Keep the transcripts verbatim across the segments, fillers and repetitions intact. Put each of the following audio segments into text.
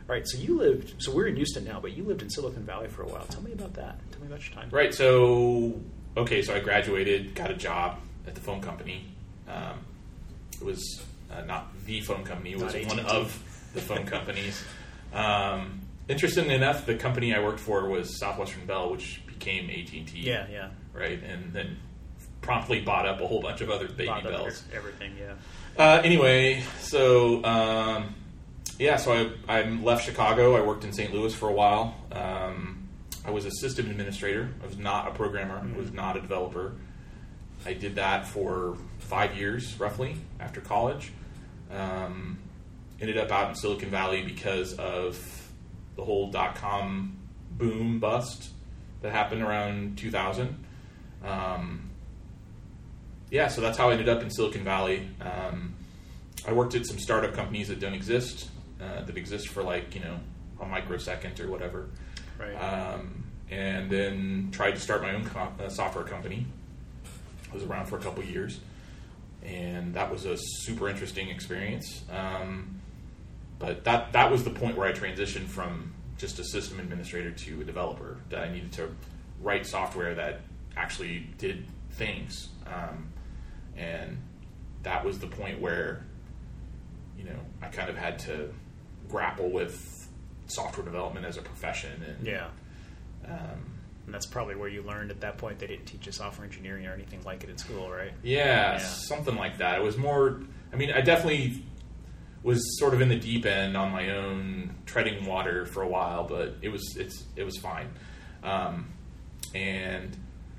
Right, so you lived, so we're in Houston now, but you lived in Silicon Valley for a while. Tell me about that. Tell me about your time. Right, so, okay, so I graduated, got a job at the phone company. Um, it was uh, not the phone company, it was Not one A T and T. of the phone companies. Um, interestingly enough, the company I worked for was Southwestern Bell, which became A T and T. Yeah, yeah. Right, and then promptly bought up a whole bunch of other baby Bought up bells. everything, yeah. Uh, anyway, so um, yeah, so I, I left Chicago. I worked in Saint Louis for a while. Um, I was a system administrator. I was not a programmer. Mm-hmm. I was not a developer. I did that for five years, roughly, after college. Um, ended up out in Silicon Valley because of the whole dot-com boom bust that happened around two thousand. Um, Yeah, so that's how I ended up in Silicon Valley. Um, I worked at some startup companies that don't exist, uh, that exist for like, you know, a microsecond or whatever. Right. Um, and then tried to start my own co- uh, software company. I was around for a couple years. And that was a super interesting experience. Um, but that, that was the point where I transitioned from just a system administrator to a developer, that I needed to write software that actually did things. Um, and that was the point where, you know, I kind of had to grapple with software development as a profession. And, Yeah. Um, And that's probably where you learned at that point they didn't teach you software engineering or anything like it in school, right? yeah, Yeah. something like that. It was more, I mean, I definitely was sort of in the deep end on my own, treading water for a while, but it was, it's, it was fine. Um, and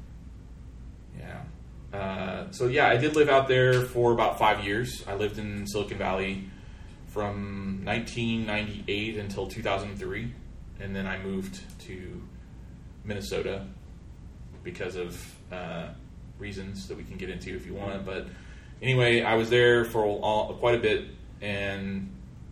yeah. Uh, so yeah, I did live out there for about five years. I lived in Silicon Valley from nineteen ninety-eight until two thousand three, and then I moved to Minnesota because of uh, reasons that we can get into if you want. But anyway, I was there for all, quite a bit, and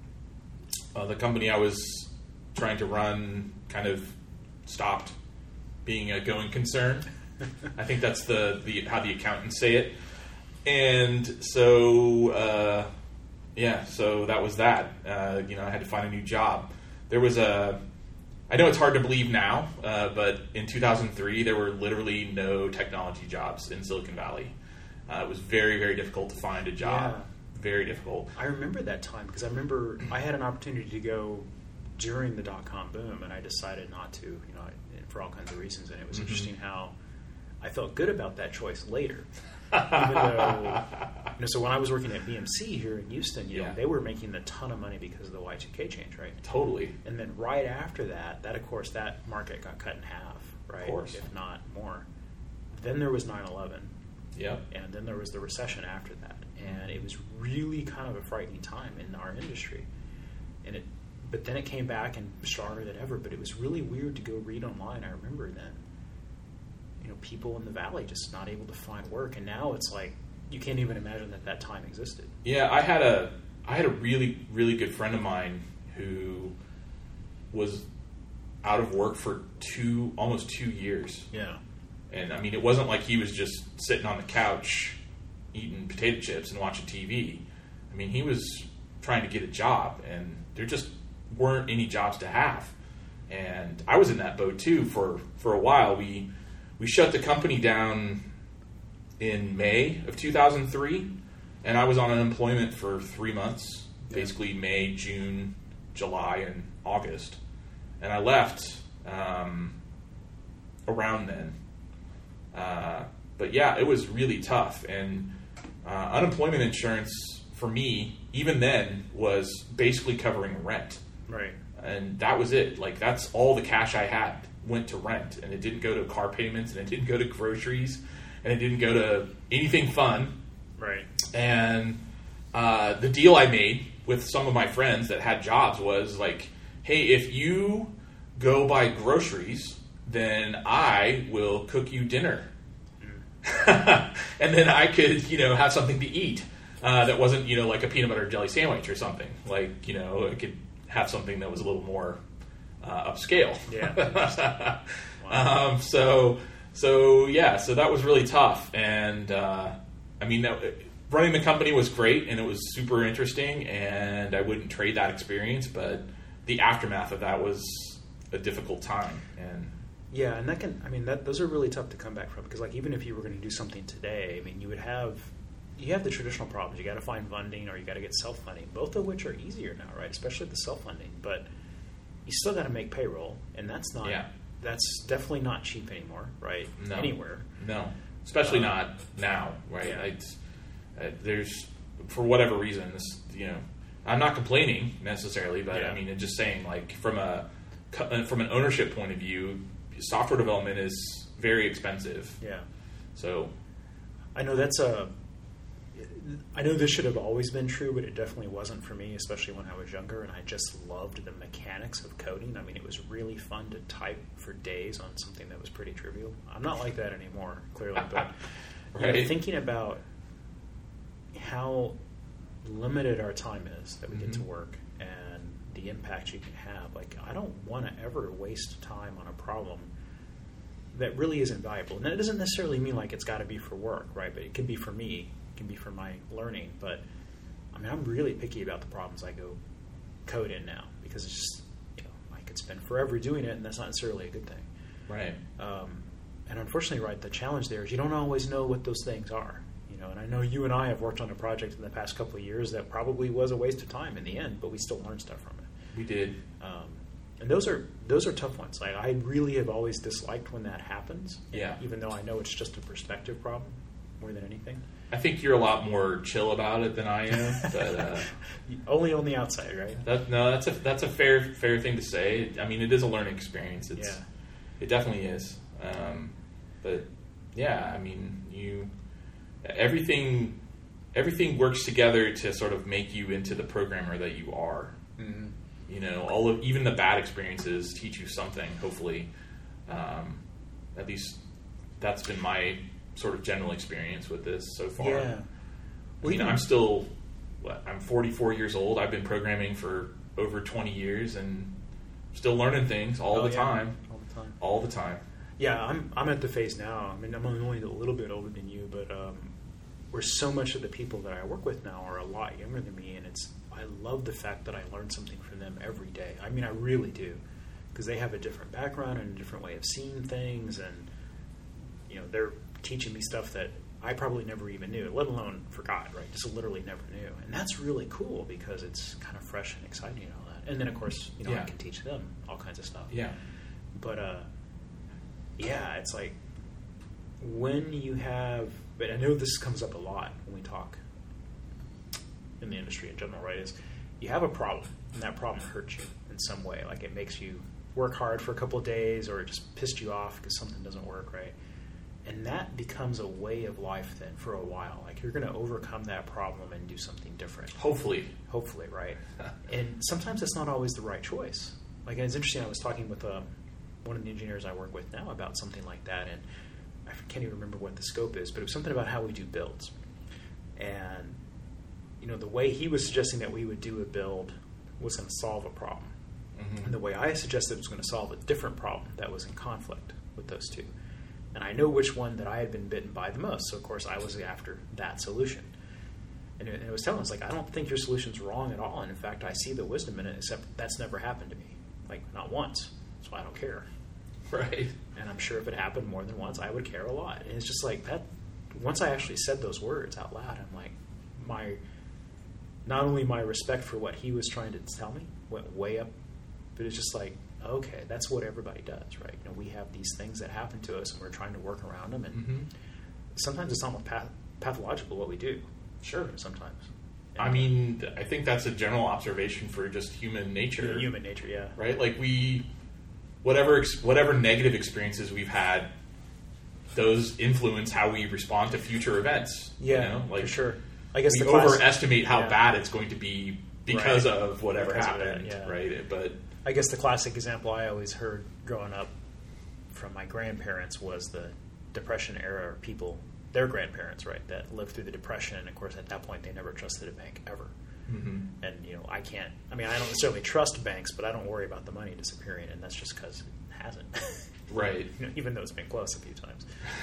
uh, the company I was trying to run kind of stopped being a going concern. I think that's the, the how the accountants say it. And so, uh, yeah, so that was that. Uh, you know, I had to find a new job. There was a, I know it's hard to believe now, uh, but in two thousand three, there were literally no technology jobs in Silicon Valley. Uh, it was very, very difficult to find a job. Yeah. Very difficult. I remember that time because I remember I had an opportunity to go during the dot-com boom, and I decided not to, you know, for all kinds of reasons. And it was Mm-hmm. interesting how I felt good about that choice later. Even though, you know, so when I was working at B M C here in Houston, you Yeah. know, they were making a ton of money because of the Y two K change, right? Totally. And then right after that, that of course, that market got cut in half, right? Of course. If not more. Then there was nine eleven, Yep. and then there was the recession after that. And it was really kind of a frightening time in our industry. And it, but then it came back and stronger than ever. But it was really weird to go read online. I remember then, you know, people in the valley just not able to find work. And now it's like you can't even imagine that that time existed. Yeah, I had a I had a really really good friend of mine who was out of work for two almost two years. Yeah. And I mean, it wasn't like he was just sitting on the couch eating potato chips and watching T V. I mean, he was trying to get a job, and there just weren't any jobs to have. And I was in that boat too for, for a while. We we shut the company down in May of two thousand three, and I was on unemployment for three months, basically May, June, July, and August. And I left um, around then. Uh, but yeah, it was really tough. And uh, unemployment insurance for me, even then, was basically covering rent. Right. And that was it. Like, that's all the cash I had went to rent. And it didn't go to car payments, and it didn't go to groceries, and it didn't go to anything fun. Right. And uh, the deal I made with some of my friends that had jobs was like, hey, if you go buy groceries, then I will cook you dinner. Mm. And then I could, you know, have something to eat uh, that wasn't, you know, like a peanut butter and jelly sandwich or something. Like, you know, I could have something that was a little more uh, upscale. Yeah. Wow. um, so, so yeah, so that was really tough. And, uh, I mean, that, running the company was great, and it was super interesting, and I wouldn't trade that experience, but the aftermath of that was a difficult time. And yeah, and that can, I mean, that those are really tough to come back from, because like even if you were going to do something today, I mean, you would have, you have the traditional problems. You got to find funding or you got to get self-funding, both of which are easier now, right? Especially the self-funding, but you still got to make payroll, and that's not, yeah. that's definitely not cheap anymore, right? No. Anywhere. No, especially um, not now, right? Yeah. I, uh, there's, for whatever reason, this, you know, I'm not complaining necessarily, but yeah. I mean, just saying, like, from a from an ownership point of view, software development is very expensive. Yeah. So, I know that's a. I know this should have always been true, but it definitely wasn't for me, especially when I was younger, and I just loved the mechanics of coding. I mean, it was really fun to type for days on something that was pretty trivial. I'm not like that anymore, clearly, but right. you know, thinking about how limited our time is that we mm-hmm. get to work and the impact you can have. Like, I don't want to ever waste time on a problem that really isn't valuable. And that doesn't necessarily mean like it's got to be for work, right? But it can be for me. It can be for my learning. But, I mean, I'm really picky about the problems I go code in now, because it's just, you know, I could spend forever doing it, and that's not necessarily a good thing. Right. Um, and unfortunately, right, the challenge there is you don't always know what those things are. You know, and I know you and I have worked on a project in the past couple of years that probably was a waste of time in the end, but we still learned stuff from it. We did. Um, and those are those are tough ones. Like, I really have always disliked when that happens. Yeah. Even though I know it's just a perspective problem more than anything. I think you're a lot more chill about it than I am. But uh, only on the outside, right? That, no, that's a that's a fair fair thing to say. I mean, it is a learning experience. It's, yeah. It definitely is. Um, but yeah, I mean, you everything everything works together to sort of make you into the programmer that you are. Mm-hmm. You know, all of even the bad experiences teach you something. Hopefully, um, at least that's been my sort of general experience with this so far. Yeah. I mean, I'm still, what, I'm forty-four years old. I've been programming for over twenty years and still learning things all oh, the yeah. time. All the time. All the time. Yeah, I'm I'm at the phase now. I mean, I'm only a little bit older than you, but um, where so much of the people that I work with now are a lot younger than me, and it's I love the fact that I learn something from them every day. I mean, I really do, because they have a different background and a different way of seeing things, and you know, they're teaching me stuff that I probably never even knew, let alone forgot, right? Just literally never knew. And that's really cool because it's kind of fresh and exciting and all that. And then, of course, you know, yeah. I can teach them all kinds of stuff. Yeah. But, uh, yeah, it's like when you have, but I know this comes up a lot when we talk in the industry in general, right, is you have a problem, and that problem hurts you in some way. Like, it makes you work hard for a couple of days, or it just pissed you off because something doesn't work, right? And that becomes a way of life then for a while. Like, you're going to overcome that problem and do something different. Hopefully. Hopefully, right? And sometimes it's not always the right choice. Like, and it's interesting, I was talking with um, one of the engineers I work with now about something like that, and I can't even remember what the scope is, but it was something about how we do builds. And, you know, the way he was suggesting that we would do a build was going to solve a problem. Mm-hmm. And the way I suggested it was going to solve a different problem that was in conflict with those two. And I know which one that I had been bitten by the most, so of course I was after that solution. And it, and it was telling us, like, I don't think your solution's wrong at all, and in fact I see the wisdom in it, except that's never happened to me. Like, not once, so I don't care. Right. And I'm sure if it happened more than once, I would care a lot. And it's just like that, once I actually said those words out loud, I'm like, my, not only my respect for what he was trying to tell me went way up, but it's just like, okay, that's what everybody does, right? You know, we have these things that happen to us, and we're trying to work around them. And mm-hmm. sometimes it's almost path- pathological what we do. Sure, sometimes. And I mean, I think that's a general observation for just human nature. Yeah, human nature, yeah. Right, like we, whatever ex- whatever negative experiences we've had, those influence how we respond to future events. Yeah, you know? Like, for sure. I guess we the class- overestimate how yeah. bad it's going to be because right. of whatever because happened, of it, yeah. right? But I guess the classic example I always heard growing up from my grandparents was the Depression era people, their grandparents, right, that lived through the Depression. And, of course, at that point, they never trusted a bank ever. Mm-hmm. And, you know, I can't, I mean, I don't necessarily trust banks, but I don't worry about the money disappearing, and that's just because it hasn't. Right. You know, even though it's been close a few times.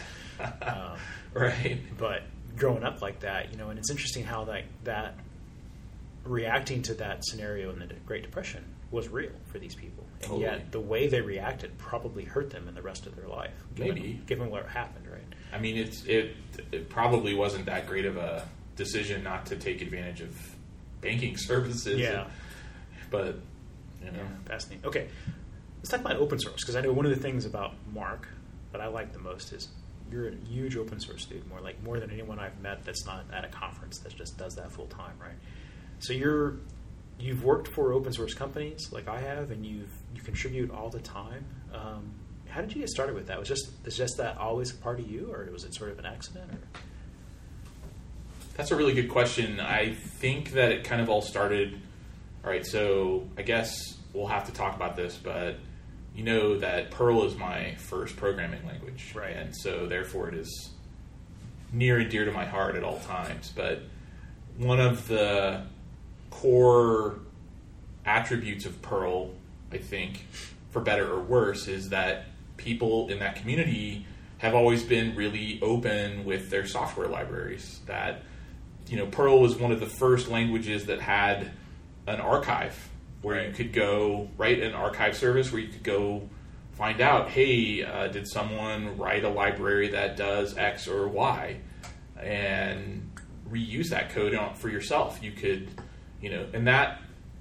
um, right. But growing up like that, you know, and it's interesting how that, that reacting to that scenario in the Great Depression was real for these people. And Totally. yet the way they reacted probably hurt them in the rest of their life. Given, Maybe. Given what happened, right? I mean, it's it, it probably wasn't that great of a decision not to take advantage of banking services. Yeah. And, but, you know. Yeah, fascinating. Okay, let's talk about open source, because I know one of the things about Mark that I like the most is you're a huge open source dude, more like more than anyone I've met that's not at a conference that just does that full time, right? So you're you've worked for open source companies like I have, and you've you contribute all the time. Um, how did you get started with that? Was just is just that always a part of you, or was it sort of an accident? Or? That's a really good question. I think that it kind of all started. All right, so I guess we'll have to talk about this, but you know that Perl is my first programming language, right? And so therefore it is near and dear to my heart at all times. But one of the core attributes of Perl, I think, for better or worse, is that people in that community have always been really open with their software libraries. That, you know, Perl was one of the first languages that had an archive where right. you could go write an archive service where you could go find out, hey, uh, did someone write a library that does X or Y, and reuse that code for yourself. You could, you know, and that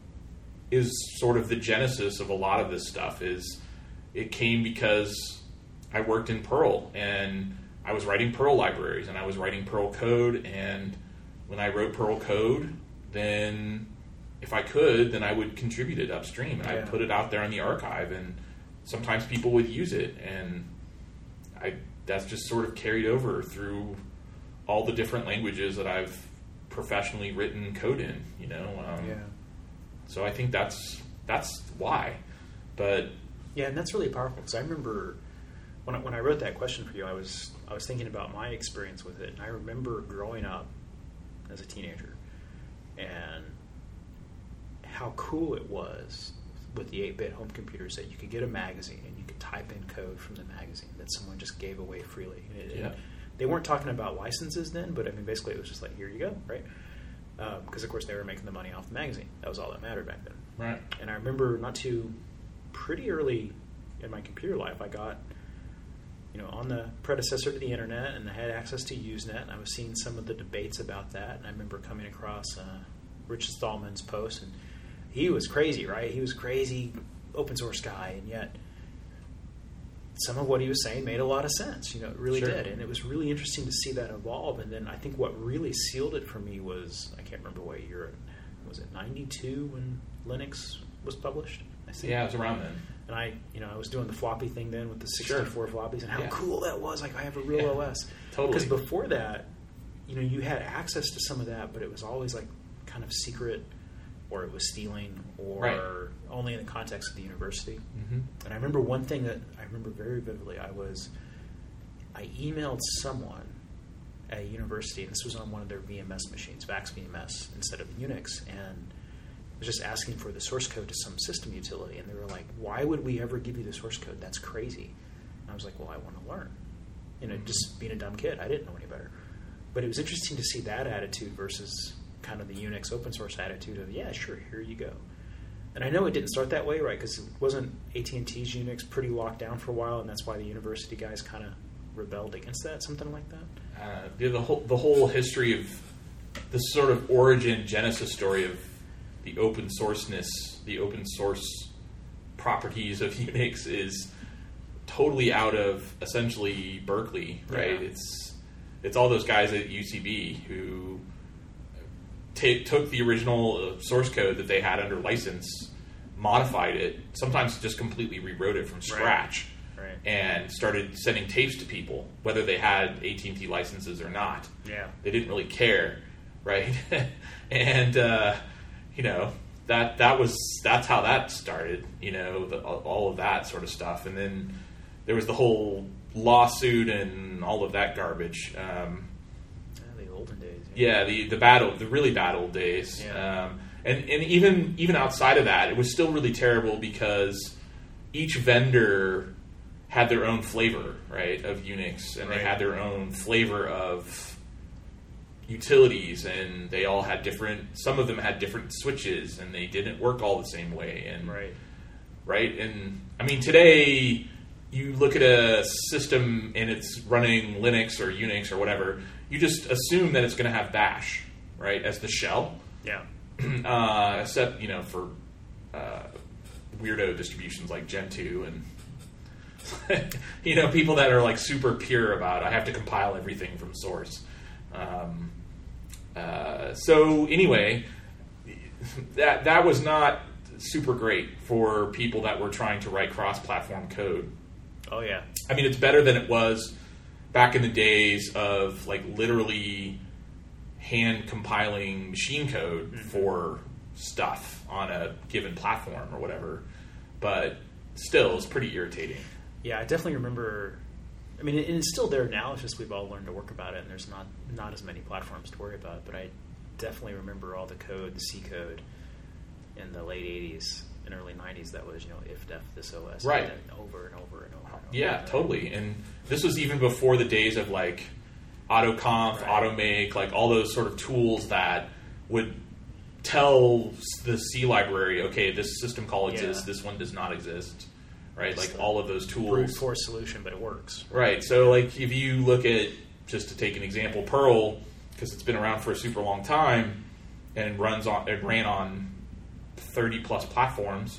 is sort of the genesis of a lot of this stuff. Is it came because I worked in Perl and I was writing Perl libraries and I was writing Perl code, and when I wrote Perl code, then if I could, then I would contribute it upstream and yeah. I'd put it out there on the archive, and sometimes people would use it, and I that's just sort of carried over through all the different languages that I've professionally written code in, you know. Um, yeah. So I think that's that's why. But yeah, and that's really powerful, because I remember when I, when I wrote that question for you, I was I was thinking about my experience with it, and I remember growing up as a teenager and how cool it was with the eight-bit home computers that you could get a magazine and you could type in code from the magazine that someone just gave away freely. It, yeah. it, they weren't talking about licenses then, but I mean, basically it was just like, here you go, right? Because, um, of course, they were making the money off the magazine. That was all that mattered back then. Right. And I remember not too pretty early in my computer life, I got, you know, on the predecessor to the internet, and I had access to Usenet, and I was seeing some of the debates about that, and I remember coming across uh, Rich Stallman's post, and he was crazy, right? He was a crazy open source guy, and yet some of what he was saying made a lot of sense. You know, it really sure. did, and it was really interesting to see that evolve. And then I think what really sealed it for me was, I can't remember what year, was it ninety-two when Linux was published? I think. Yeah, it was around then. And I, you know, I was doing the floppy thing then with the sixty-four sure. floppies, and how yeah. cool that was. Like, I have a real yeah. O S. Totally. Because before that, you know, you had access to some of that, but it was always like kind of secret, or it was stealing, or right. only in the context of the university. Mm-hmm. And I remember one thing that I remember very vividly. I was, I emailed someone at a university, and this was on one of their V M S machines, VAX V M S, instead of Unix, and was just asking for the source code to some system utility, and they were like, why would we ever give you the source code? That's crazy. And I was like, well, I want to learn. You know, just being a dumb kid, I didn't know any better. But it was interesting to see that attitude versus kind of the Unix open source attitude of, yeah, sure, here you go. And I know it didn't start that way, right, because it wasn't A T and T's Unix pretty locked down for a while, and that's why the university guys kind of rebelled against that, something like that? Uh, the, the, whole, the whole history of the sort of origin, genesis story of the open sourceness, the open source properties of Unix is totally out of essentially Berkeley, right? Yeah. It's it's all those guys at U C B who t- took the original source code that they had under license, modified it, sometimes just completely rewrote it from scratch, right. Right. and started sending tapes to people, whether they had A T and T licenses or not. Yeah, they didn't really care, right? and uh, you know that that was that's how that started. You know, the, all of that sort of stuff, and then there was the whole lawsuit and all of that garbage. Um, yeah, the olden days. Yeah, yeah the the bad old, the really bad old days. Yeah. Um, and and even even outside of that, it was still really terrible because each vendor had their own flavor, right, of Unix, and right. they had their own flavor of utilities, and they all had different. Some of them had different switches, and they didn't work all the same way. And right, right, and I mean today, you look at a system and it's running Linux or Unix or whatever. You just assume that it's going to have Bash, right, as the shell. Yeah. uh, except you know for uh, weirdo distributions like Gentoo and. you know, people that are like super pure about I have to compile everything from source. Um, uh, so anyway, that that was not super great for people that were trying to write cross-platform code. Oh yeah. I mean, it's better than it was back in the days of like literally hand compiling machine code mm-hmm. for stuff on a given platform or whatever. But still, it's pretty irritating. Yeah, I definitely remember. I mean, and it's still there now. It's just we've all learned to work about it, and there's not not as many platforms to worry about. But I definitely remember all the code, the C code, in the late eighties and early nineties. That was, you know, if def this O S, right, and over and over and over. And over yeah, and totally. And this was even before the days of like AutoConf, right. AutoMake, like all those sort of tools that would tell the C library, okay, this system call exists, yeah. this one does not exist. Right, it's like all of those tools. Brute force solution, but it works. Right. So, like, if you look at, just to take an example, Perl, because it's been around for a super long time and runs on, it ran on thirty plus platforms.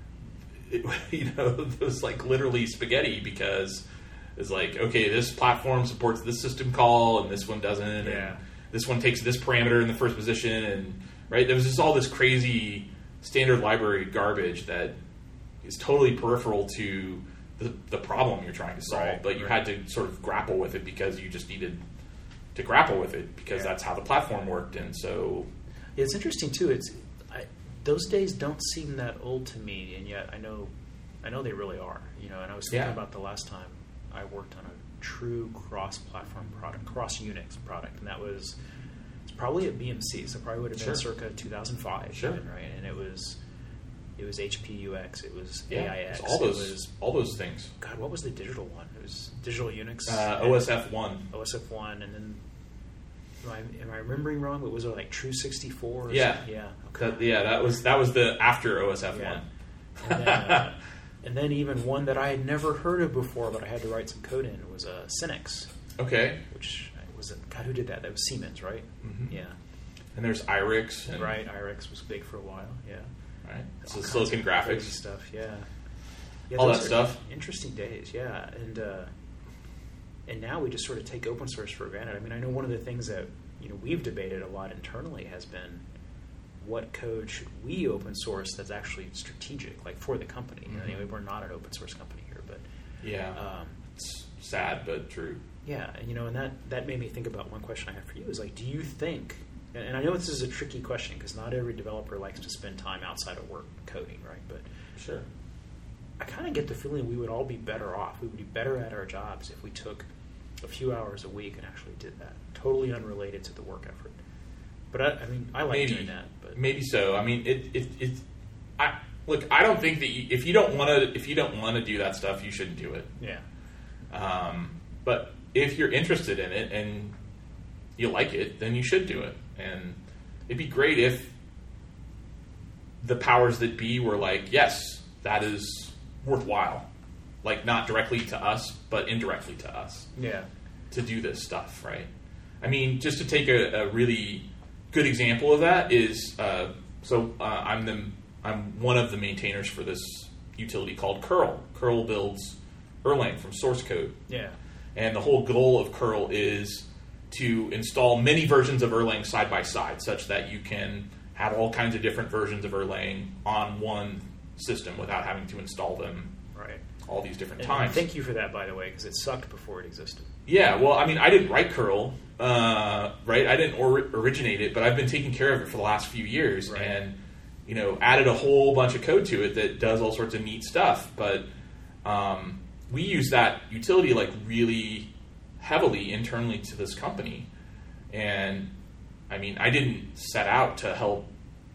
It, you know, it was like literally spaghetti because it's like, okay, this platform supports this system call and this one doesn't. Yeah. And this one takes this parameter in the first position, and right, there was just all this crazy standard library garbage that is totally peripheral to the, the problem you're trying to solve, right, but you right. had to sort of grapple with it because you just needed to grapple with it because yeah. that's how the platform worked. And so, yeah, it's interesting too. It's I, those days don't seem that old to me, and yet I know, I know they really are. You know, and I was thinking yeah. about the last time I worked on a true cross-platform product, cross-Unix product, and that was it's probably at B M C, so it probably would have been sure. circa two thousand five, sure. even, right? And it was. It was H P U X. It was yeah, A I X. It was all those, it was, all those things. God, what was the digital one? It was Digital Unix. Uh, O S F one. O S F one, and then am I, am I remembering wrong? But was it like True sixty-four? Or yeah, something? yeah, okay. that, yeah. That was that was the after O S F yeah. one. And then, uh, and then even one that I had never heard of before, but I had to write some code in was a uh, Cinex. Okay. Which was it? God, who did that? That was Siemens, right? Mm-hmm. Yeah. And there's I R I X. And right, I R I X was big for a while. Yeah. Right. So Silicon Graphics stuff, yeah. yeah all that stuff. Interesting days, yeah. And uh, and now we just sort of take open source for granted. I mean, I know one of the things that you know we've debated a lot internally has been what code should we open source that's actually strategic, like for the company. Mm-hmm. Anyway, we're not an open source company here, but yeah, um, it's sad but true. Yeah, and you know, and that that made me think about one question I have for you is like, do you think? And I know this is a tricky question because not every developer likes to spend time outside of work coding, right? But sure, I kind of get the feeling we would all be better off. We would be better at our jobs if we took a few hours a week and actually did that, totally unrelated to the work effort. But I, I mean, I like maybe, doing that. But maybe so. I mean, it it, it I look. I don't think that you, if you don't want to if you don't want to do that stuff, you shouldn't do it. Yeah. Um, but if you're interested in it and you like it, then you should do it. And it'd be great if the powers that be were like, yes, that is worthwhile. Like, not directly to us, but indirectly to us. Yeah. To do this stuff, right? I mean, just to take a, a really good example of that is, uh, so uh, I'm the I'm one of the maintainers for this utility called curl. curl builds Erlang from source code. Yeah. And the whole goal of curl is to install many versions of Erlang side by side, such that you can have all kinds of different versions of Erlang on one system without having to install them right. all these different and times. Thank you for that, by the way, because it sucked before it existed. Yeah, well, I mean, I didn't write curl, uh, right? I didn't or- originate it, but I've been taking care of it for the last few years, right. and you know, added a whole bunch of code to it that does all sorts of neat stuff. But um, we use that utility like really heavily internally to this company. And I mean, I didn't set out to help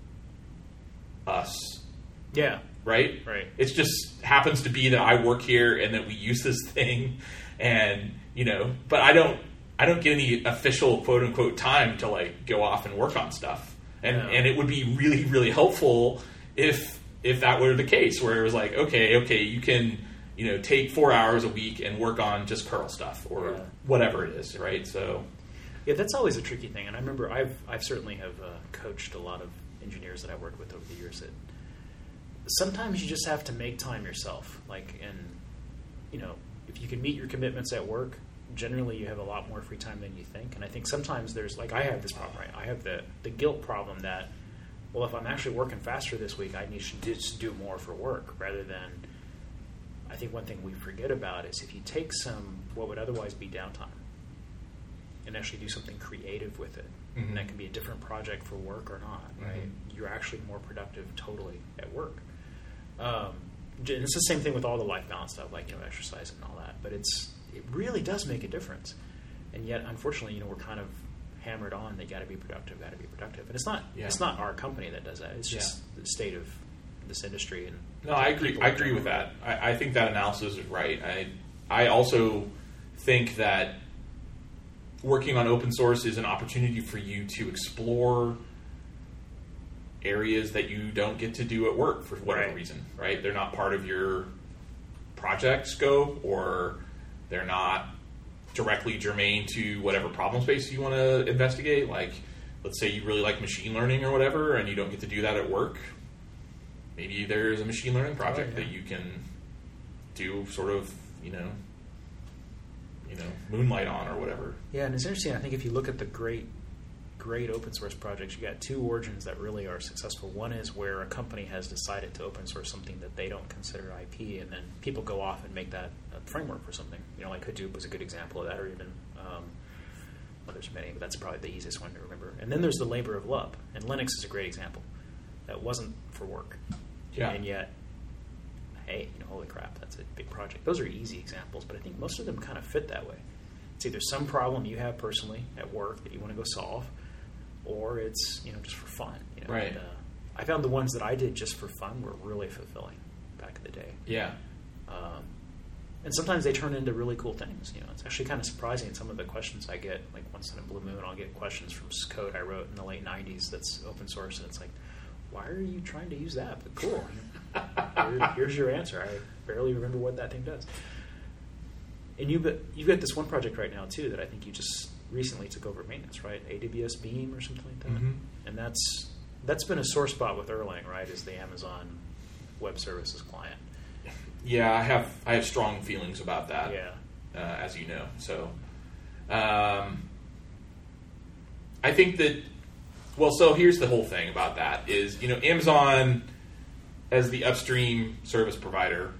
us. Yeah. Right? Right. It just happens to be that I work here and that we use this thing. And, you know, but I don't, I don't get any official quote unquote time to like go off and work on stuff. And Yeah. and it would be really, really helpful if if that were the case, where it was like, okay, okay, you can, you know, take four hours a week and work on just curl stuff or Yeah. whatever it is, right? So Yeah, that's always a tricky thing. And I remember I've I've certainly have uh, coached a lot of engineers that I've worked with over the years that sometimes you just have to make time yourself. Like, and, you know, if you can meet your commitments at work, generally you have a lot more free time than you think. And I think sometimes there's, like, I have this problem, right? I have the, the guilt problem that, well, if I'm actually working faster this week, I need to just do more for work rather than, I think one thing we forget about is if you take some, what would otherwise be downtime, and actually do something creative with it, mm-hmm. and that can be a different project for work or not, right? Mm-hmm. You're actually more productive totally at work. Um, and it's the same thing with all the life balance stuff, like, you know, exercise and all that. But it's it really does make a difference. And yet, unfortunately, you know, we're kind of hammered on that you got to be productive, got to be productive. And it's not Yeah. it's not our company that does that. It's just Yeah. the state of this industry. And no, I agree. people I in agree with general. that. I, I think that analysis is right. I I also think that working on open source is an opportunity for you to explore areas that you don't get to do at work for whatever Right. reason, right? They're not part of your project scope, or they're not directly germane to whatever problem space you want to investigate. Like, let's say you really like machine learning or whatever, and you don't get to do that at work. Maybe there's a machine learning project Oh, yeah. that you can do sort of, you know, you know, moonlight on or whatever. Yeah, and it's interesting. I think if you look at the great, great open source projects, you got two origins that really are successful. One is where a company has decided to open source something that they don't consider I P, and then people go off and make that a framework for something. You know, like Hadoop was a good example of that, or even um, well, there's many, but that's probably the easiest one to remember. And then there's the labor of love, and Linux is a great example. That wasn't for work, Yeah. and yet, hey, you know, holy crap, that's a big project. Those are easy examples, but I think most of them kind of fit that way. It's either some problem you have personally at work that you want to go solve, or it's, you know, just for fun. You know? Right. And, uh, I found the ones that I did just for fun were really fulfilling back in the day. Yeah. Um, and sometimes they turn into really cool things. You know, it's actually kind of surprising some of the questions I get. Like once in a blue moon, I'll get questions from code I wrote in the late nineties that's open source, and it's like, why are you trying to use that? But cool. Here, here's your answer. I barely remember what that thing does. And you've got, you've got this one project right now, too, that I think you just recently took over maintenance, right? A W S Beam or something like that? Mm-hmm. And that's that's been a sore spot with Erlang, right, is the Amazon Web Services client. Yeah, I have I have strong feelings about that. Yeah. Uh, as you know, so um, I think that. Well, so here's the whole thing about that is, you know, Amazon as the upstream service provider,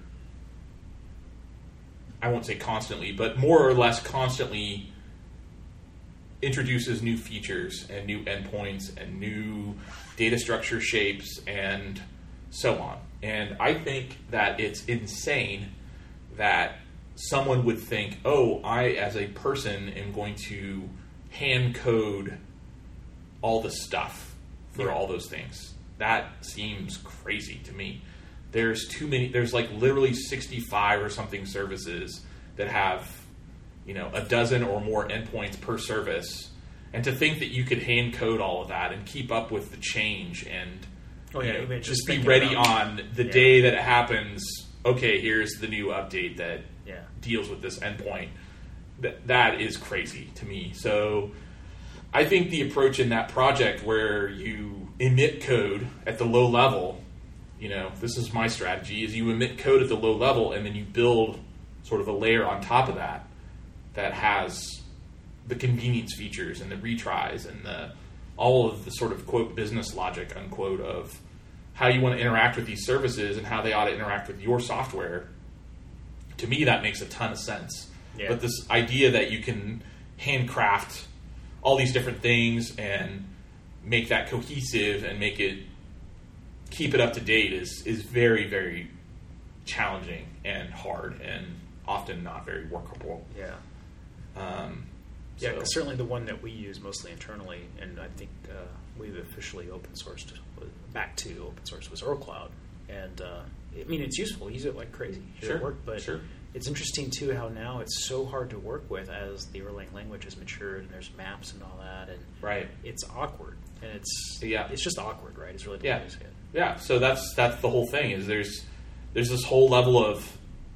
I won't say constantly, but more or less constantly introduces new features and new endpoints and new data structure shapes and so on. And I think that it's insane that someone would think, oh, I as a person am going to hand code all the stuff for Yeah. all those things. That seems crazy to me. There's too many, there's like literally sixty-five or something services that have, you know, a dozen or more endpoints per service. And to think that you could hand code all of that and keep up with the change and Oh, yeah, you know, even just just be thinking ready about- on the Yeah. day that it happens, okay, here's the new update that Yeah. deals with this endpoint. That that is crazy to me. So I think the approach in that project where you emit code at the low level, you know, this is my strategy, is you emit code at the low level and then you build sort of a layer on top of that that has the convenience features and the retries and the all of the sort of, quote, business logic, unquote, of how you want to interact with these services and how they ought to interact with your software. To me, that makes a ton of sense. Yeah. But this idea that you can handcraft all these different things and make that cohesive and make it, keep it up to date is, is very, very challenging and hard and often not very workable. Yeah. Um, Yeah, so- 'cause certainly the one that we use mostly internally, and I think uh, we've officially open sourced, back to open source, was Earl Cloud. And uh, I mean, it's useful. Use it like crazy. Use Sure. it at work, but Sure. it's interesting too how now it's so hard to work with as the Erlang language has matured and there's maps and all that, and Right. it's awkward and it's Yeah. it's just awkward, right? It's really the Yeah. way to say it. Yeah. So that's that's the whole thing. Is there's there's this whole level of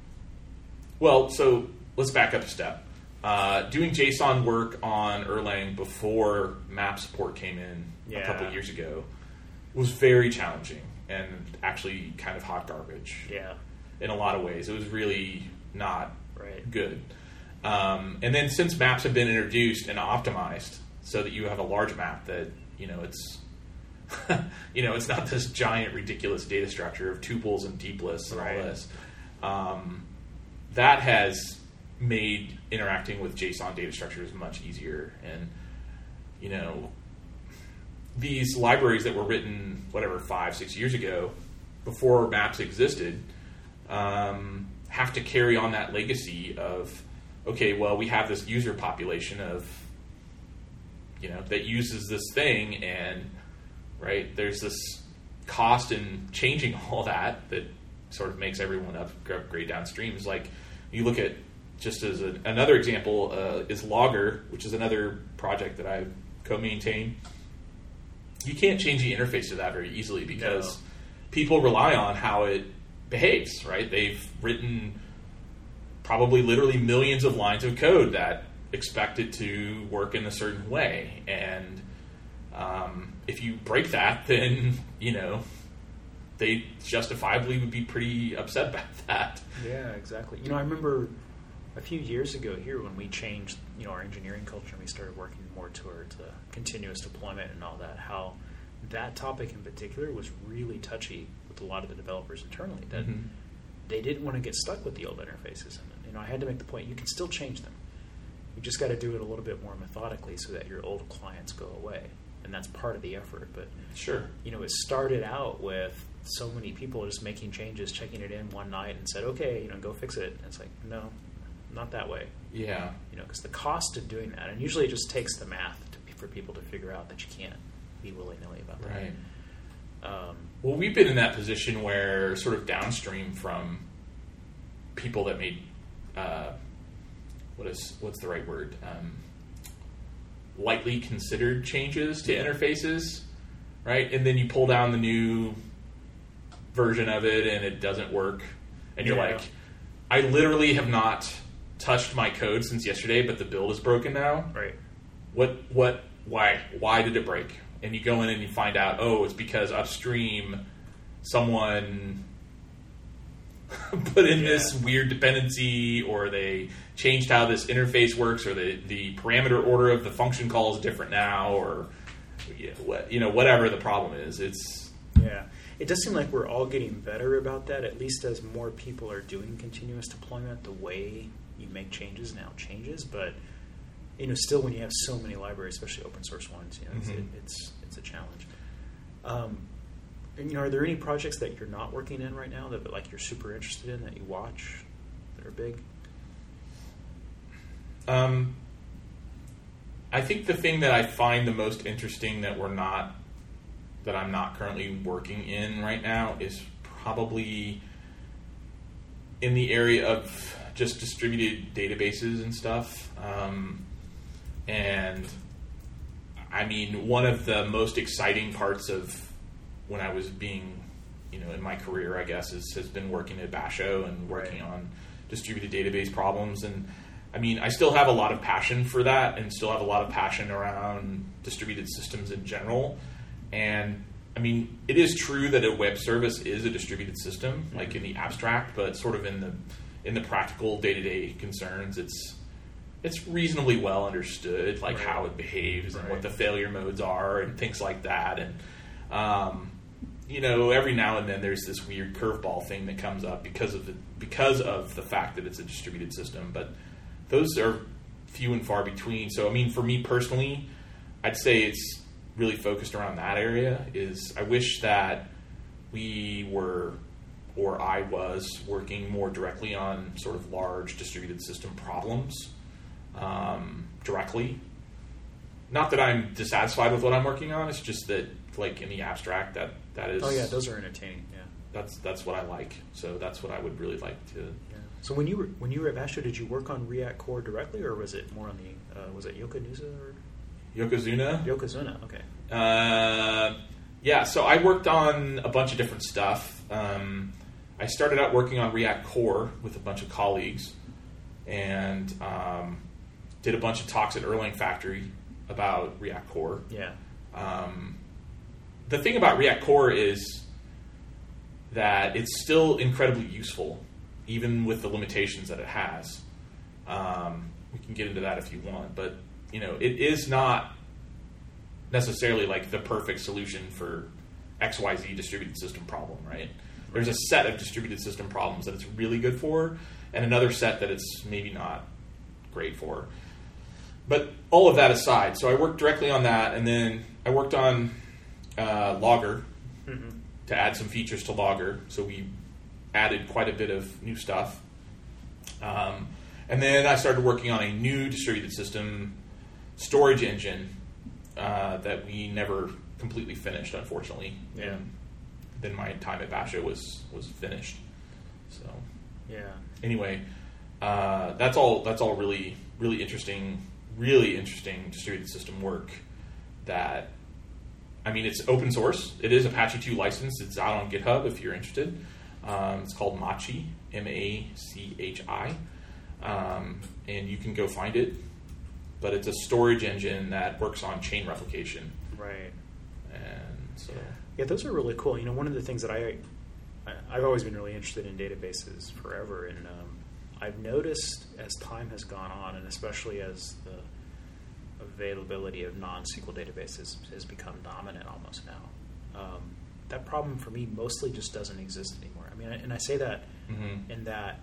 well, so let's back up a step. Uh, doing JSON work on Erlang before map support came in Yeah. a couple years ago was very challenging and actually kind of hot garbage Yeah, in a lot of ways. It was really not right. good. Um, and then since maps have been introduced and optimized so that you have a large map that, you know, it's you know, it's not this giant ridiculous data structure of tuples and deep lists and Right. all this. Um, that has made interacting with JSON data structures much easier. And, you know, these libraries that were written, whatever, five, six years ago, before maps existed, um, have to carry on that legacy of, okay, well, we have this user population of, you know, that uses this thing, and, right, there's this cost in changing all that that sort of makes everyone up, upgrade downstream. Is like, you look at, just as a, another example, uh, is Logger, which is another project that I co-maintain. You can't change the interface to that very easily because No. people rely on how it behaves, right? They've written probably literally millions of lines of code that expect it to work in a certain way. And um, if you break that, then, you know, they justifiably would be pretty upset about that. Yeah, exactly. You know, I remember a few years ago here when we changed, you know, our engineering culture and we started working more towards uh, continuous deployment and all that, how that topic in particular was really touchy with a lot of the developers internally, that Mhm. they didn't want to get stuck with the old interfaces. And, you know, I had to make the point, you can still change them. You just got to do it a little bit more methodically so that your old clients go away. And that's part of the effort. But, Sure. you know, it started out with so many people just making changes, checking it in one night and said, okay, you know, go fix it. And it's like, no, not that way. Yeah. You know, because the cost of doing that, and usually it just takes the math to, for people to figure out that you can't be willy-nilly about that. Right. Um, Well, we've been in that position where sort of downstream from people that made, uh, what is, what's the right word? Um, lightly considered changes to Yeah. interfaces, right? And then you pull down the new version of it and it doesn't work. And you're Yeah. like, I literally have not touched my code since yesterday, but the build is broken now. right. What, what, why, why did it break? And you go in and you find out, oh, it's because upstream someone put in Yeah. this weird dependency, or they changed how this interface works, or the, the parameter order of the function call is different now, or you know, what, you know, whatever the problem is. It's Yeah. It does seem like we're all getting better about that, at least as more people are doing continuous deployment. The way you make changes now changes, but you know, still when you have so many libraries, especially open source ones, you know, it's, Mhm. it, it's it's a challenge. Um, and you know, are there any projects that you're not working in right now that like you're super interested in that you watch that are big? Um, I think the thing that I find the most interesting that we're not, that I'm not currently working in right now is probably in the area of just distributed databases and stuff. Um, and I mean, one of the most exciting parts of when I was being, you know, in my career, I guess, is, has been working at Basho and working Right. on distributed database problems. And I mean, I still have a lot of passion for that and still have a lot of passion around distributed systems in general. And I mean, it is true that a web service is a distributed system, like in the abstract, but sort of in the in the practical day-to-day concerns, it's it's reasonably well understood, like Right. how it behaves and Right. what the failure modes are and things like that. And um, you know, every now and then there's this weird curveball thing that comes up because of the because of the fact that it's a distributed system, but those are few and far between. So, I mean, for me personally, I'd say it's really focused around that area. Is I wish that we were, or I was, working more directly on sort of large distributed system problems um, directly. Not that I'm dissatisfied with what I'm working on. It's just that, like in the abstract, that that is Oh yeah, those are entertaining. Yeah. that's that's what I like. So that's what I would really like to. Yeah. So when you were when you were at Vasho, did you work on React Core directly, or was it more on the uh, was it Yokozuka or Yokozuna? Yokozuna, okay. Uh, yeah. So I worked on a bunch of different stuff. Um, I started out working on React Core with a bunch of colleagues, and um, did a bunch of talks at Erlang Factory about React Core. Yeah. Um, the thing about React Core is that it's still incredibly useful, even with the limitations that it has. Um, we can get into that if you want, but you know, it is not necessarily like the perfect solution for X Y Z distributed system problem, right? There's a set of distributed system problems that it's really good for, and another set that it's maybe not great for. But all of that aside, so I worked directly on that, and then I worked on uh, Logger mm-hmm. to add some features to Logger. So we added quite a bit of new stuff. Um, and then I started working on a new distributed system storage engine uh, that we never completely finished, unfortunately. Yeah. And then my time at Vasho was was finished. So yeah. Anyway, uh, that's all. That's all really really interesting. Really interesting distributed system work. That I mean, it's open source. It is Apache two licensed. It's out on GitHub if you're interested. Um, it's called Machi, M A C H I, um, and you can go find it. But it's a storage engine that works on chain replication. Right. And so. Yeah, those are really cool. You know, one of the things that I, I I've always been really interested in databases forever, and um, I've noticed as time has gone on, and especially as the availability of non-S Q L databases has become dominant almost now, um, that problem for me mostly just doesn't exist anymore. I mean, and I say that mm-hmm. in that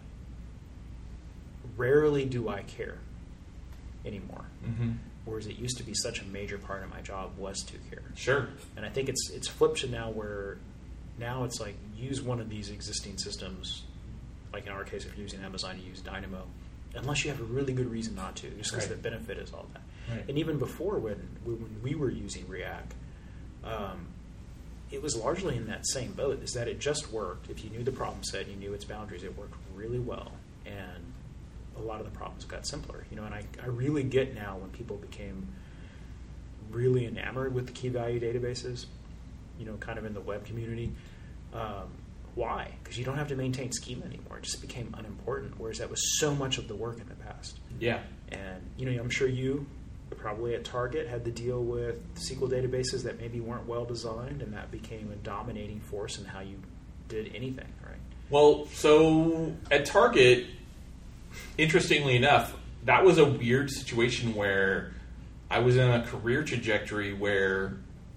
rarely do I care anymore. Mm-hmm. Whereas it used to be such a major part of my job was to care. Sure. And I think it's it's flipped to now where now it's like use one of these existing systems. Like in our case, if you're using Amazon, you use Dynamo, unless you have a really good reason not to, just because right. the benefit is all that. Right. And even before when when we were using React, um, it was largely in that same boat, is that it just worked. If you knew the problem set, you knew its boundaries, it worked really well. And a lot of the problems got simpler, you know, and I, I really get now when people became really enamored with the key value databases, you know, kind of in the web community. Um, why? Because you don't have to maintain schema anymore. It just became unimportant, whereas that was so much of the work in the past. Yeah. And, you know, I'm sure you probably at Target had to deal with S Q L databases that maybe weren't well designed, and that became a dominating force in how you did anything, right? Well, so at Target, interestingly enough, that was a weird situation where I was in a career trajectory where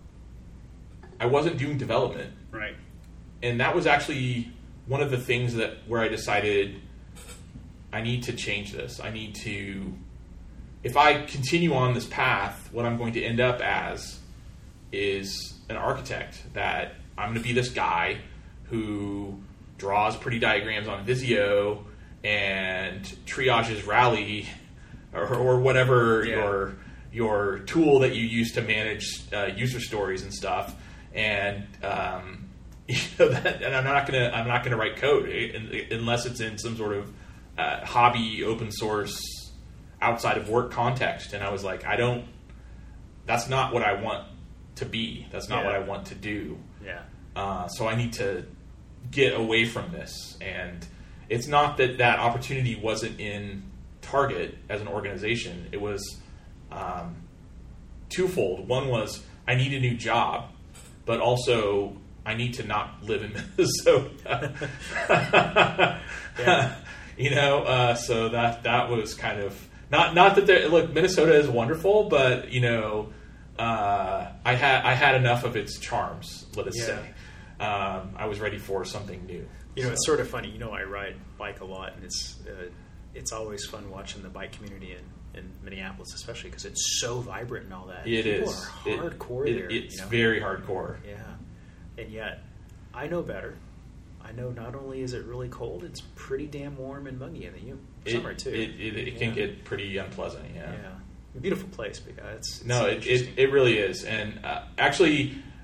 I wasn't doing development. Right. And that was actually one of the things that where I decided I need to change this. I need to, if I continue on this path, what I'm going to end up as is an architect, that I'm going to be this guy who draws pretty diagrams on Visio and triages Rally or, or whatever yeah. your your tool that you use to manage uh, user stories and stuff, and um, you know that. And I'm not gonna I'm not gonna write code unless it's in some sort of uh, hobby open source outside of work context. And I was like, I don't. That's not what I want to be. That's not yeah. what I want to do. Yeah. Uh, so I need to get away from this. And it's not that that opportunity wasn't in Target as an organization. It was um, twofold. One was I need a new job, but also I need to not live in Minnesota. yeah. You know, uh, so that that was kind of not not that there, look, Minnesota is wonderful, but you know, uh, I had I had enough of its charms. Let us yeah. say, um, I was ready for something new. You know, so. It's sort of funny. You know, I ride bike a lot, and it's uh, it's always fun watching the bike community in, in Minneapolis, especially because it's so vibrant and all that. It People is. are hardcore it, there. It, it's you know? very hardcore. Yeah, and yet I know better. I know not only is it really cold, it's pretty damn warm and muggy in the u- it, summer too. It, it, it yeah. can get pretty unpleasant. Yeah. Yeah. Beautiful place, but uh, it's, it's no, it, it it really is, and uh, actually.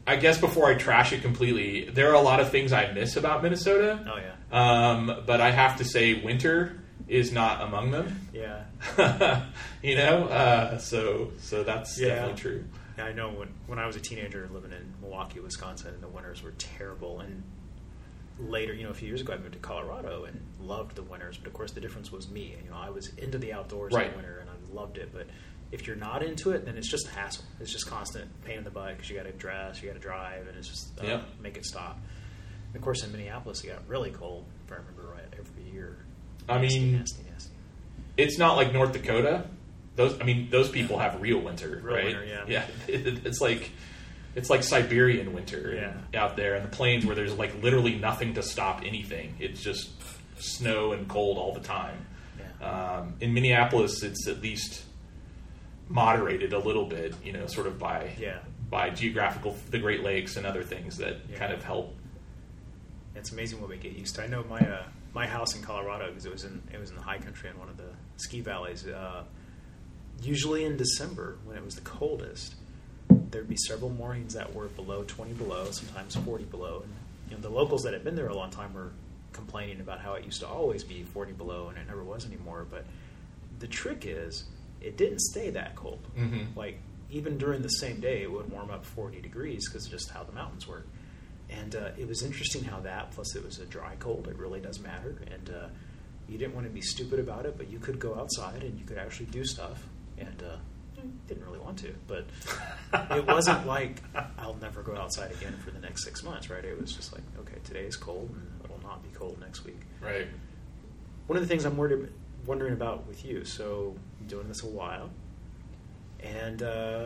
I guess before I trash it completely, there are a lot of things I miss about Minnesota. Oh, yeah. Um, but I have to say winter is not among them. Yeah. you know? Uh, so so that's yeah. definitely true. Yeah, I know when, when I was a teenager living in Milwaukee, Wisconsin, the winters were terrible. And later, you know, a few years ago, I moved to Colorado and loved the winters. But, of course, the difference was me. You know, I was into the outdoors right. in the winter, and I loved it. But if you're not into it, then it's just a hassle. It's just constant pain in the butt because you got to dress, you got to drive, and it's just uh, yep. make it stop. And of course, in Minneapolis, it got really cold, if I remember right, every year. I nasty, mean, nasty, nasty. It's not like North Dakota. Those, I mean, those people have real winter, real right? Winter, yeah, yeah. It's like it's like Siberian winter yeah. out there in the plains where there's like literally nothing to stop anything. It's just snow and cold all the time. Yeah. Um, in Minneapolis, it's at least moderated a little bit, you know, sort of by yeah. by geographical, the Great Lakes and other things that yeah. kind of help. It's amazing what we get used to. I know my uh, my house in Colorado, because it was in it was in the high country in one of the ski valleys. Uh, usually in December, when it was the coldest, there'd be several mornings that were below twenty below, sometimes forty below. And you know, the locals that had been there a long time were complaining about how it used to always be forty below, and it never was anymore. But the trick is, it didn't stay that cold. Mm-hmm. Like, even during the same day, it would warm up forty degrees because of just how the mountains work. And uh, it was interesting how that, plus it was a dry cold, it really does matter. And uh, you didn't want to be stupid about it, but you could go outside and you could actually do stuff. And uh, didn't really want to, but it wasn't like I'll never go outside again for the next six months, right? It was just like, okay, today is cold and it'll not be cold next week. Right. One of the things I'm worried, wondering about with you, so I'm doing this a while, and uh,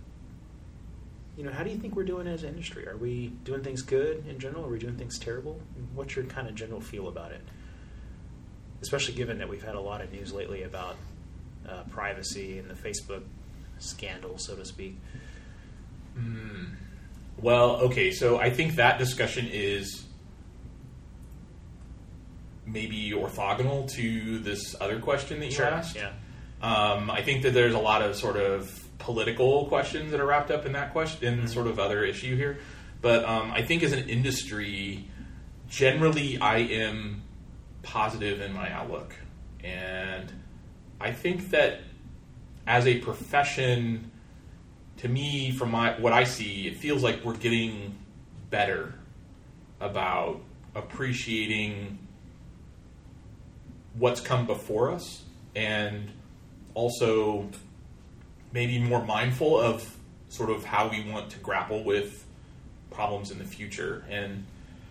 you know, how do you think we're doing as an industry? Are we doing things good in general? Are we doing things terrible? What's your kind of general feel about it? Especially given that we've had a lot of news lately about uh, privacy and the Facebook scandal, so to speak. Mm. Well, okay, so I think that discussion is maybe orthogonal to this other question that you Sure, asked. yeah. Um, I think that there's a lot of sort of political questions that are wrapped up in that question, Mm-hmm. sort of other issue here. But um, I think as an industry, generally I am positive in my outlook. And I think that as a profession, to me, from my what I see, it feels like we're getting better about appreciating what's come before us, and also maybe more mindful of sort of how we want to grapple with problems in the future. And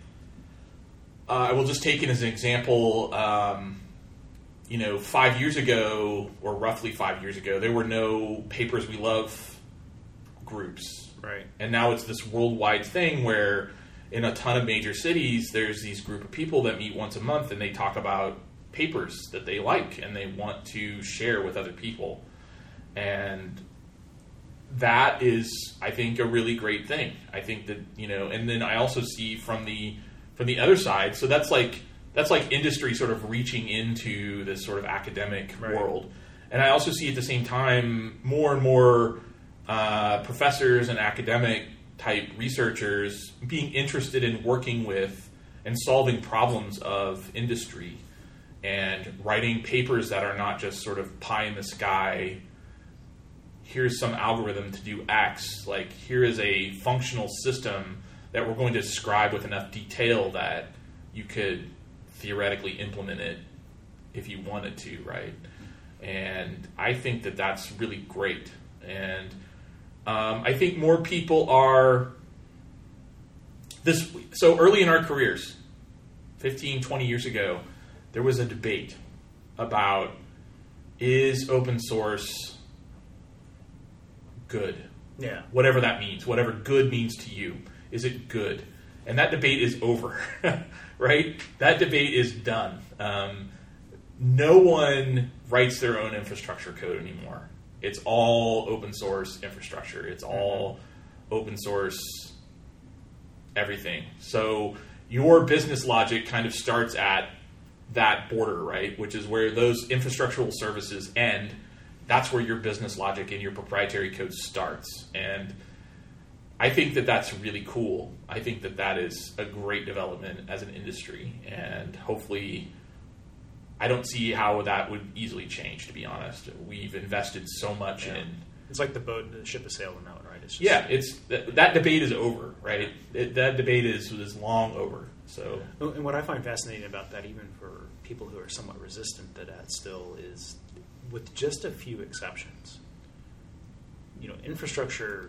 uh, I will just take it as an example. Um, you know, five years ago, or roughly five years ago, there were no Papers We Love groups. Right. And now it's this worldwide thing where in a ton of major cities, there's these group of people that meet once a month and they talk about papers that they like and they want to share with other people. And that is, I think, a really great thing. I think that, you know, and then I also see from the from the other side, so that's like that's like industry sort of reaching into this sort of academic right. world. And I also see at the same time more and more uh, professors and academic type researchers being interested in working with and solving problems of industry and writing papers that are not just sort of pie in the sky. Here's some algorithm to do X. Like, here is a functional system that we're going to describe with enough detail that you could theoretically implement it if you wanted to, right? And I think that that's really great. And um, I think more people are this. So early in our careers, fifteen, twenty years ago, there was a debate about, is open source good? Yeah. Whatever that means, whatever good means to you. Is it good? And that debate is over, right? That debate is done. Um, no one writes their own infrastructure code anymore. It's all open source infrastructure. It's all mm-hmm. open source everything. So your business logic kind of starts at that border, right? Which is where those infrastructural services end. That's where your business logic and your proprietary code starts. And I think that that's really cool. I think that that is a great development as an industry, and hopefully, I don't see how that would easily change. To be honest, we've invested so much yeah. in. It's like the boat, the ship is sailing out, right? It's just, yeah, it's that, that debate is over, right? It, that debate is is long over. So, and what I find fascinating about that, even for people who are somewhat resistant to that, still is, with just a few exceptions, you know, infrastructure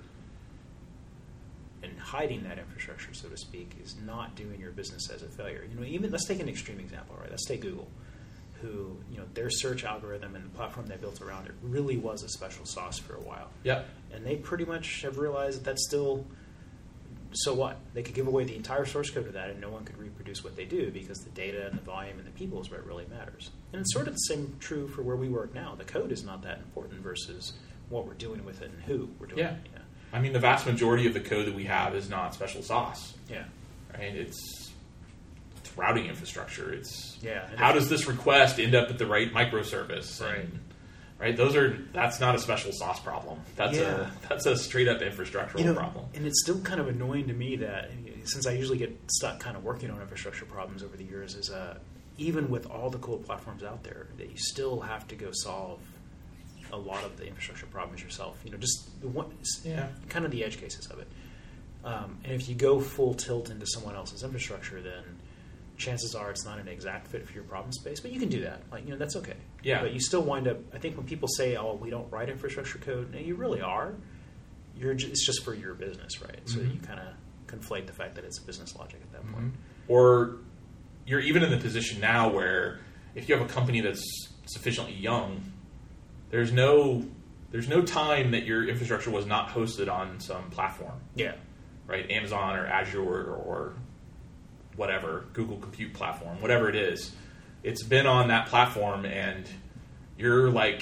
and hiding that infrastructure, so to speak, is not doing your business as a failure. You know, even let's take an extreme example, right? Let's take Google, who, you know, their search algorithm and the platform they built around it really was a special sauce for a while. Yep. And they pretty much have realized that that's still, so what? They could give away the entire source code of that and no one could reproduce what they do because the data and the volume and the people is what really matters. And it's sort of the same true for where we work now. The code is not that important versus what we're doing with it and who we're doing yeah. it. Yeah. I mean, the vast majority of the code that we have is not special sauce. Yeah. Right? It's, it's routing infrastructure. It's yeah. how does this request end up at the right microservice? Right. And, right. Those are that's not a special sauce problem. That's Yeah. a that's a straight up infrastructural You know, problem. and it's still kind of annoying to me that, since I usually get stuck kind of working on infrastructure problems over the years, is uh, even with all the cool platforms out there, that you still have to go solve a lot of the infrastructure problems yourself. You know, just the one, Yeah. kind of the edge cases of it. Um, and if you go full tilt into someone else's infrastructure, then chances are it's not an exact fit for your problem space. But you can do that. Like, you know, that's okay. Yeah. But you still wind up. I think when people say, "Oh, we don't write infrastructure code," no, you really are. You're. Just, it's just for your business, right? So Mm-hmm. you kind of conflate the fact that it's business logic at that Mm-hmm. point. Or you're even in the position now where if you have a company that's sufficiently young, there's no there's no time that your infrastructure was not hosted on some platform. Yeah. Right? Amazon or Azure or, or whatever, Google Compute Platform, whatever it is. It's been on that platform and you're like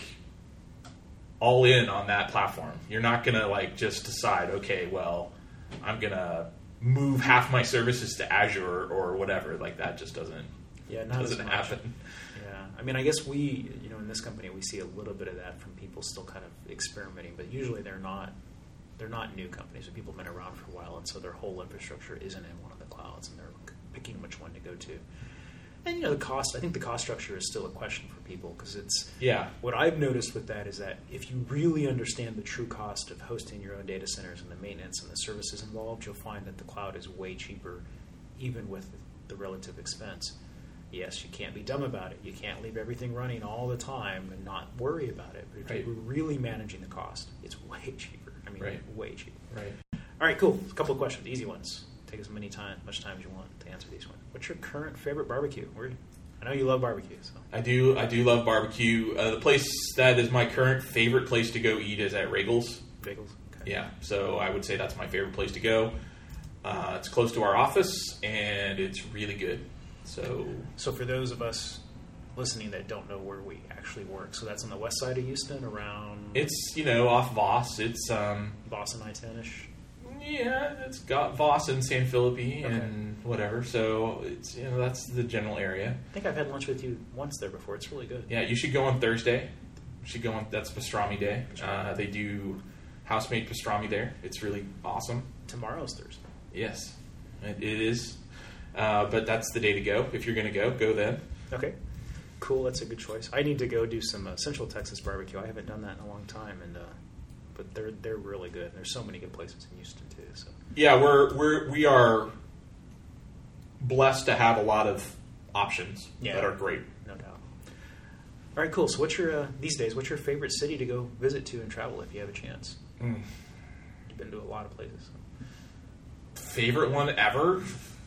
all in on that platform. You're not going to like just decide, okay, well, I'm going to move half my services to Azure or whatever. Like that just doesn't Yeah, not doesn't as much. happen. Yeah, I mean, I guess we, you know, in this company, we see a little bit of that from people still kind of experimenting, but usually they're not. They're not new companies. They're people have been around for a while, and so their whole infrastructure isn't in one of the clouds, and they're picking which one to go to. And you know, the cost. I think the cost structure is still a question for people because it's. Yeah. What I've noticed with that is that if you really understand the true cost of hosting your own data centers and the maintenance and the services involved, you'll find that the cloud is way cheaper, even with the relative expense. Yes, you can't be dumb about it. You can't leave everything running all the time and not worry about it. But if Right. you're really managing the cost, it's way cheaper. I mean, Right. way cheaper. Right. All right, cool. A couple of questions, easy ones. Take as many time, much time as you want to answer these ones. What's your current favorite barbecue? Where, I know you love barbecue. So. I do. I do love barbecue. Uh, the place that is my current favorite place to go eat is at Regal's. Bagels? Okay. Yeah, so I would say that's my favorite place to go. Uh, it's close to our office, and it's really good. So, So for those of us listening that don't know where we actually work, so that's on the west side of Houston, around it's you know off Voss. It's um, Boston I ten-ish. yeah, it's got Voss and San Felipe Okay. and whatever. So it's you know that's the general area. I think I've had lunch with you once there before. It's really good. Yeah, you should go on Thursday. You should go on. That's pastrami day. Uh, they do house-made pastrami there. It's really awesome. Tomorrow's Thursday. Yes, it, it is. Uh, but that's the day to go. If you're going to go, go then. Okay. Cool. That's a good choice. I need to go do some uh, Central Texas barbecue. I haven't done that in a long time, and uh, but they're they're really good. There's so many good places in Houston too. So Yeah, we're we're we are blessed to have a lot of options Yeah. that are great. no doubt. All right, cool. So what's your uh, these days? What's your favorite city to go visit to and travel if you have a chance? Mm. You've been to a lot of places. Favorite one ever?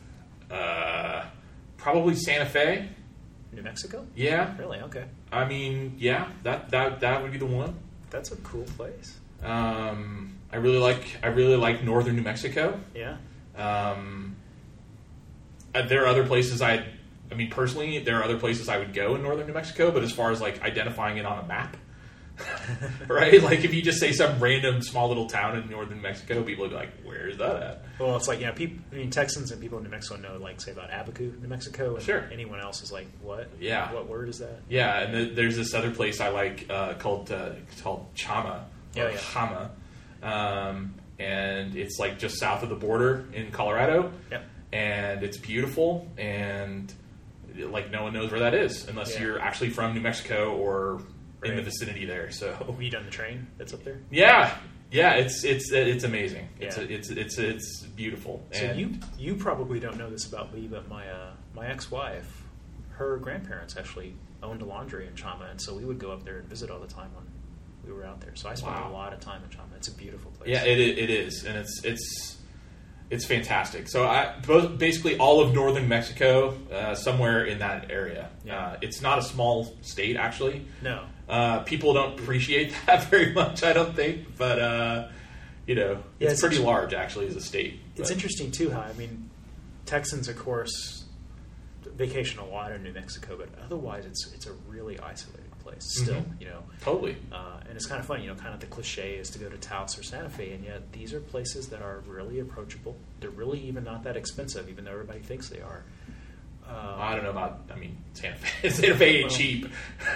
Uh, probably Santa Fe. New Mexico? Yeah, Really? Okay. I mean, yeah, that that that would be the one. That's a cool place. Um, I really like I really like northern New Mexico. Yeah. Um, uh, there are other places I, I mean, personally, there are other places I would go in northern New Mexico. But as far as like identifying it on a map, right? Like if you just say some random small little town in northern New Mexico, people would be like, "Where is that at?" Well, it's like, you know, people, I mean, Texans and people in New Mexico know, like, say about Abacu, New Mexico, and Sure. anyone else is like, what? Yeah. What word is that? Yeah, and th- there's this other place I like uh, called uh, it's called Chama Yeah, or yeah. Chama, um, and it's like just south of the border in Colorado. Yep. And it's beautiful, and like no one knows where that is unless Yeah. you're actually from New Mexico or Right. in the vicinity there. So Have you done the train that's up there? yeah, yeah, it's it's it's amazing. It's Yeah. a, it's it's it's beautiful. So and you you probably don't know this about me, but my uh, my ex-wife, her grandparents actually owned a laundry in Chama, and so we would go up there and visit all the time when we were out there. So I spent Wow. a lot of time in Chama. It's a beautiful place. yeah, it it is, and it's it's it's fantastic. So I both basically all of northern Mexico, uh, somewhere in that area. Yeah. Uh, it's not a small state actually. No. Uh, people don't appreciate that very much, I don't think, but uh, you know, Yeah, it's, it's pretty inter- large actually as a state. It's But- interesting too how I mean Texans, of course, vacation a lot in New Mexico, but otherwise it's it's a really isolated place still. Mhm. You know, Totally. uh, and it's kind of funny. You know, kind of the cliche is to go to Taos or Santa Fe, and yet these are places that are really approachable. They're really even not that expensive, even though everybody thinks they are. Um, I don't know about. I mean, Santa Fe, Santa Fe ain't Well- cheap.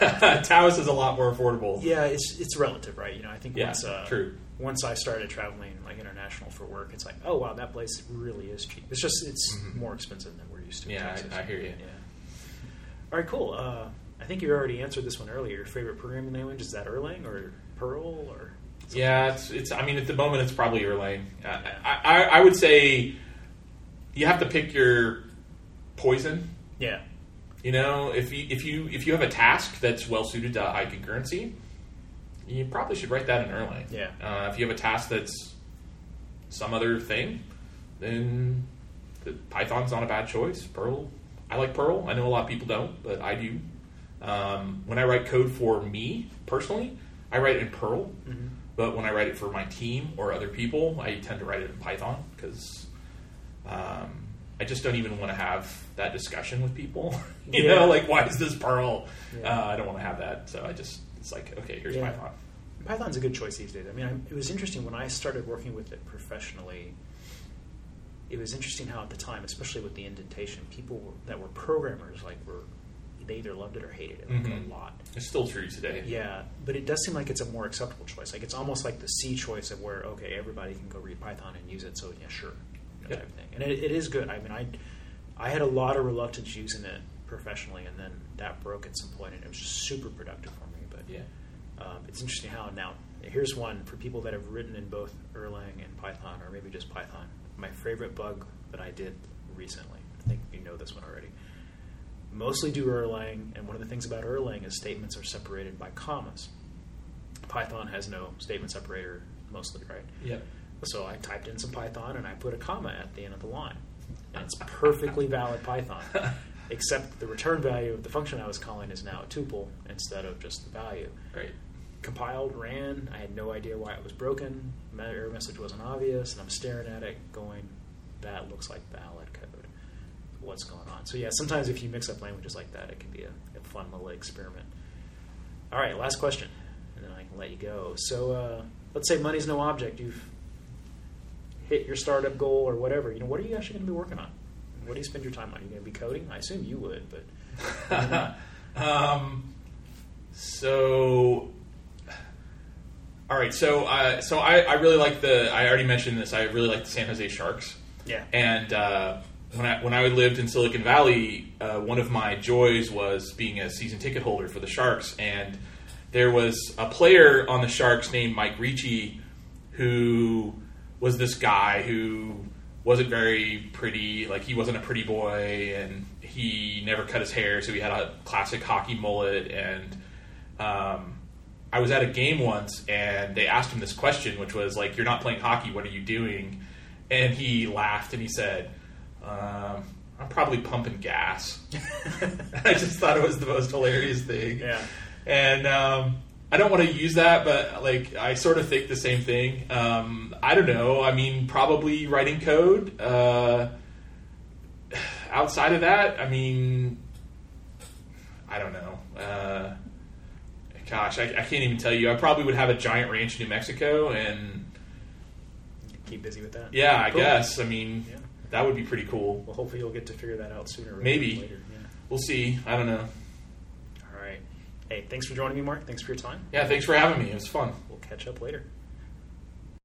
Taos is a lot more affordable. Yeah, it's it's relative, right? You know, I think Yeah, once uh, true. once I started traveling like international for work, it's like, oh wow, that place really is cheap. It's just it's Mhm. more expensive than we're used to. in Yeah, Texas. I, I hear you. Yeah. All right, cool. Uh, I think you already answered this one earlier. Your favorite programming language, is that Erlang or Perl or? something Yeah, else? it's it's. I mean, at the moment, it's probably Erlang. I, I I would say you have to pick your poison. Yeah. You know, if you if you if you have a task that's well suited to high concurrency, you probably should write that in Erlang. Yeah. Uh, if you have a task that's some other thing, then the Python's not a bad choice. Perl, I like Perl. I know a lot of people don't, but I do. Um, when I write code for me personally, I write it in Perl. Mm-hmm. But when I write it for my team or other people, I tend to write it in Python because um, I just don't even want to have that discussion with people. you Yeah. know, like, why is this Perl? Yeah. Uh, I don't want to have that. So I just, it's like, okay, here's Yeah. Python. Python's a good choice these days. I mean, I, it was interesting when I started working with it professionally. It was interesting how at the time, especially with the indentation, people were, that were programmers like were they either loved it or hated it like Mhm. a lot. It's still true today. Yeah, but it does seem like it's a more acceptable choice. Like it's almost like the C choice of where okay, everybody can go read Python and use it. So yeah, sure, you know, Yep. type of thing. And it, it is good. I mean, I I had a lot of reluctance using it professionally, and then that broke at some point, and it was just super productive for me. But Yeah. um, it's interesting how now. Here's one for people that have written in both Erlang and Python, or maybe just Python. My favorite bug that I did recently. I think you know this one already. Mostly do Erlang, and one of the things about Erlang is statements are separated by commas. Python has no statement separator mostly, right? Yep. So I typed in some Python and I put a comma at the end of the line. And it's perfectly valid Python, except the return value of the function I was calling is now a tuple instead of just the value. Right. Compiled, ran, I had no idea why it was broken, my error message wasn't obvious, and I'm staring at it going, that looks like valid code. What's going on? So yeah, sometimes if you mix up languages like that, it can be a, a fun little experiment. All right, last question, and then I can let you go. So uh, let's say money's no object. You've hit your startup goal or whatever. You know, what are you actually going to be working on? What do you spend your time on? Are you going to be coding? I assume you would, but maybe not. um, so, all right. So, uh, so I, I really like the. I already mentioned this. I really like the San Jose Sharks. Yeah. And uh, when I when I lived in Silicon Valley, uh, one of my joys was being a season ticket holder for the Sharks. And there was a player on the Sharks named Mike Ricci, who was this guy who wasn't very pretty. Like, he wasn't a pretty boy, and he never cut his hair, so he had a classic hockey mullet. And um, I was at a game once, and they asked him this question, which was like, "You're not playing hockey. What are you doing?" And he laughed, and he said, um, "I'm probably pumping gas." I just thought it was the most hilarious thing. Yeah. And um, I don't want to use that, but like I sort of think the same thing. Um, I don't know. I mean, probably writing code. Uh, outside of that, I mean, I don't know. Uh, gosh, I, I can't even tell you. I probably would have a giant ranch in New Mexico, and Keep busy with that. yeah, I Cool. guess. I mean, Yeah. that would be pretty cool. Well, hopefully you'll get to figure that out sooner rather Maybe. than later. Yeah. We'll see. I don't know. All right. Hey, thanks for joining me, Mark. Thanks for your time. Yeah, thanks for having me. It was fun. We'll catch up later.